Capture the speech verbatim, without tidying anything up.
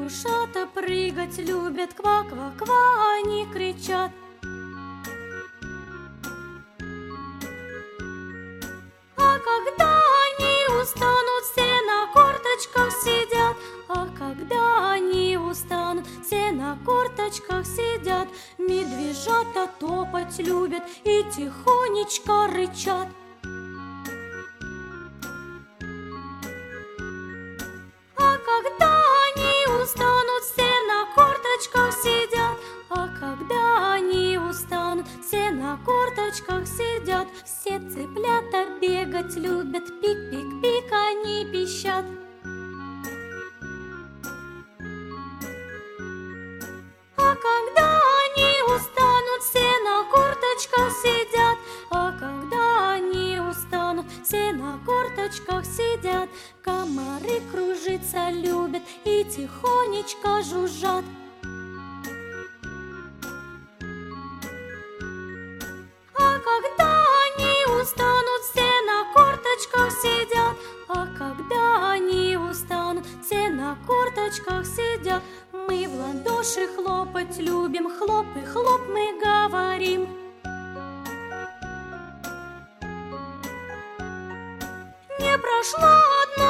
Медвежата прыгать любят, ква-ква-ква, они кричат. А когда они устанут, все на корточках сидят. А когда они устанут, все на корточках сидят. Медвежата топать любят и тихонечко рычат. А когда они устанут, все на корточках сидят. А когда они устанут, все на корточках сидят. Все цыплята бегать любят, пик-пик-пик они пищат. А когда они устанут, все на корточках сидят. А когда они устанут, все на корточках сидят. Комары кружиться любят и тихонечко жужжат. А когда они устанут, все на корточках сидят. А когда они устанут, все на корточках сидят. Мы в ладоши хлопать любим, хлоп и хлоп мы говорим. Не прошло одно